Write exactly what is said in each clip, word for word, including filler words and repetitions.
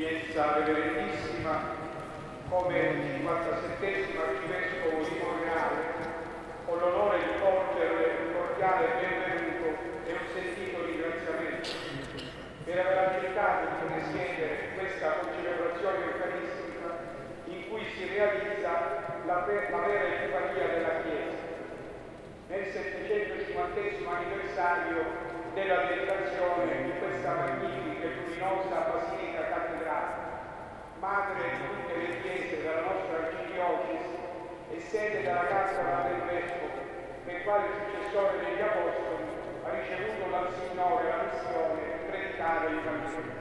Eminenza Reverendissima, come cinquantasettesimo Arcivescovo di Monreale, ho l'onore di porgere un cordiale benvenuto e un sentito ringraziamento per aver accettato di presiedere questa celebrazione eucaristica in cui si realizza la, la vera epifania della Chiesa, nel settecentocinquantesimo anniversario della dedicazione di questa magnifica e luminosa Basilica Cattedrale, madre di tutte le chiese della nostra arcidiocesi e sede della cattedra del Vescovo, nel quale successore degli Apostoli ha ricevuto dal Signore la missione di predicare il Vangelo.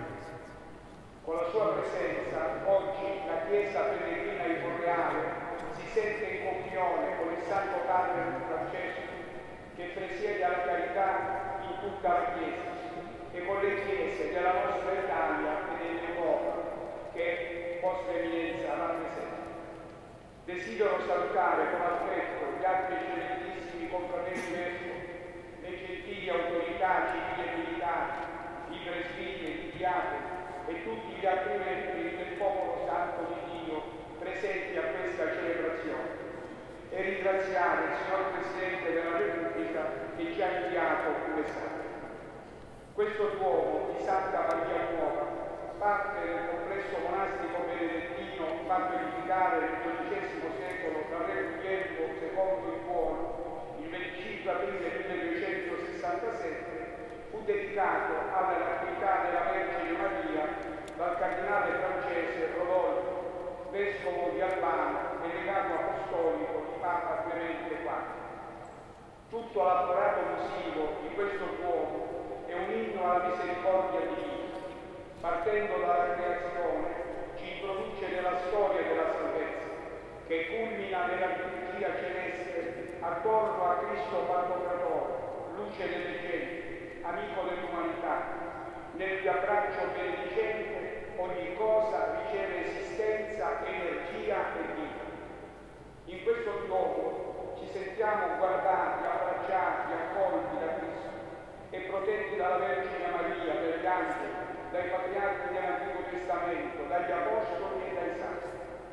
Con la sua presenza, oggi la Chiesa pellegrina di Monreale si sente in comunione con il Santo Padre Francesco, che presiede alla carità in tutta la Chiesa, e con le chiese della nostra Italia e dell'Europa, che Vostra Eminenza rappresenta. Desidero salutare con affetto gli altri eccellentissimi confratelli vescovi, le gentili autorità civili e militari, i presbiteri, i diaconi e tutti gli altri membri del popolo santo di Dio presenti a questa celebrazione, e ringraziare il signor Presidente della Repubblica che ci ha inviato un messaggio. Questo Duomo di Santa Maria Nuova, parte del complesso monastico benedettino fatto edificare nel dodicesimo secolo dal re Guglielmo secondo il Buono, il venticinque aprile milleduecentosessantasette, fu dedicato all'attività della Vergine Maria dal cardinale francese Rodolfo, vescovo di Albano e legato apostolico di Papa Clemente quarto. Tutto l'apparato musivo di questo Duomo è un inno alla misericordia divina. Partendo dalla creazione, ci introduce nella storia della salvezza, che culmina nella liturgia celeste attorno a Cristo Pantocratore, luce delle genti, amico dell'umanità. Nel cui abbraccio benedicente ogni cosa riceve esistenza, energia e vita. In questo Duomo ci sentiamo guardati, abbracciati, accolti da Cristo e protetti dalla Vergine Maria, dagli angeli, dai patriarchi dell'Antico Testamento, dagli Apostoli e dai Santi.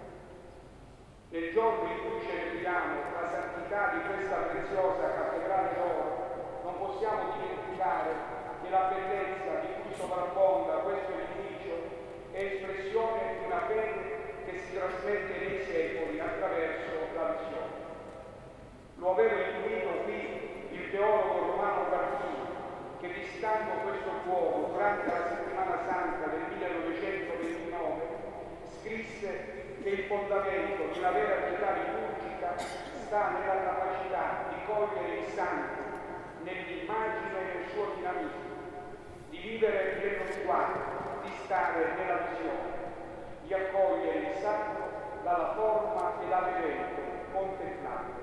Nel giorno in cui celebriamo la santità di questa preziosa cattedrale d'oro, non possiamo dimenticare che la bellezza di cui sovrabbonda questo edificio è espressione di una fede che si trasmette nei secoli attraverso la visione. Lo aveva intuito qui il teologo Romano Guardini, che visitando questo Duomo durante la settimana santa del millenovecentoventinove scrisse che il fondamento di una vera pietà liturgica sta nella capacità di cogliere il santo nell'immagine e nel suo dinamismo, di vivere nello sguardo, di stare nella visione, di accogliere il sacro dalla forma e dall'evento contemplando.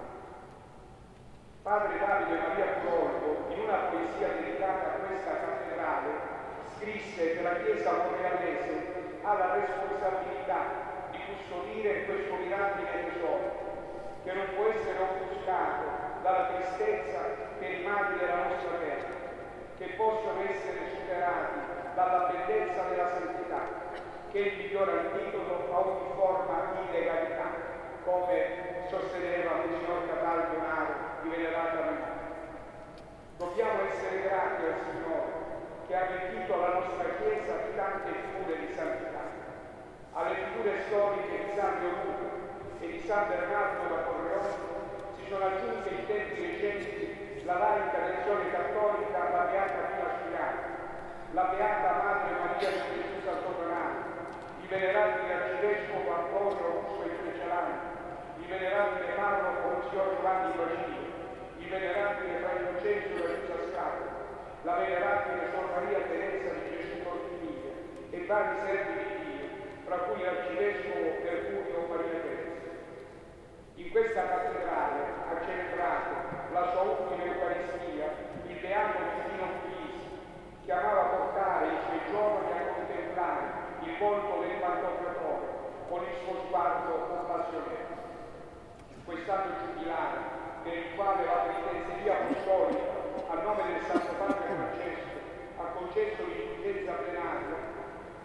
Padre Davide Maria Budolfo, in una poesia dedicata a questa cattedrale, scrisse che la Chiesa monrealese ha la responsabilità di custodire questo mirabile tesoro, che non può essere offuscato dalla tristezza per i mali della nostra terra, che possono essere superati dalla bellezza della santità, che è il miglior antidoto a ogni forma di illegalità, come sosteneva Monsignor Cataldo di venerata memoria. Dobbiamo essere grati al Signore che ha arricchito la nostra Chiesa di tante figure di santità. Alle figure storiche di San Leonuco e di San Bernardo da Corleone si sono aggiunte in tempi recenti la laica lezione cattolica, la Beata Pia Spirani, la Beata Madre Maria di Gesù Sant'Otonano, il venerabile Arcivescovo Antonio Russo e Freccialani, il venerabile parroco Monsignor Giovanni Bacino, il venerabile Fra Innocenzo da Giusa Scatola, la venerabile Sor Maria Teresa di Gesù Cortinile e vari servi di Dio, tra cui l'arcivescovo Mercurio Maria Teresa. In questa cattedrale ha celebrato la sua ultima Eucaristia il beato Giustino Puglisi, che amava portare i suoi giorni a contemplare il volto del Pantocratore con il suo sguardo compassionevole. Quest'anno giubilare, per il quale la Penitenzeria Apostolica, a nome del Santo Padre Francesco, ha concesso l'indulgenza plenaria,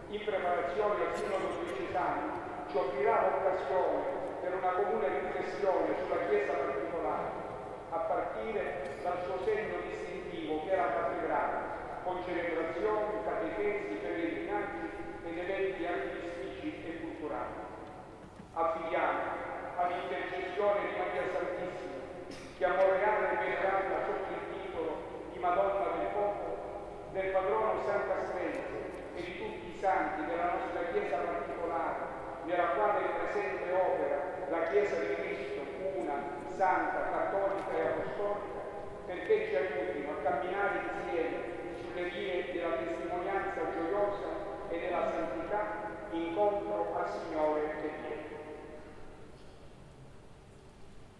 in preparazione al Sinodo diocesano, ci offrirà l'occasione per una comune riflessione sulla Chiesa particolare, a partire dal suo segno distintivo che è la cattedrale, con celebrazioni, catechesi, pellegrinaggi ed eventi artistici e culturali. Affidiamo all'intercessione di Maria Santissima, che a Monreale è venerata sotto il titolo di Madonna del Popolo, del patrono San Castrense e di tutti i santi della nostra Chiesa particolare, nella quale è presente opera la Chiesa di Cristo, una, santa, cattolica e apostolica,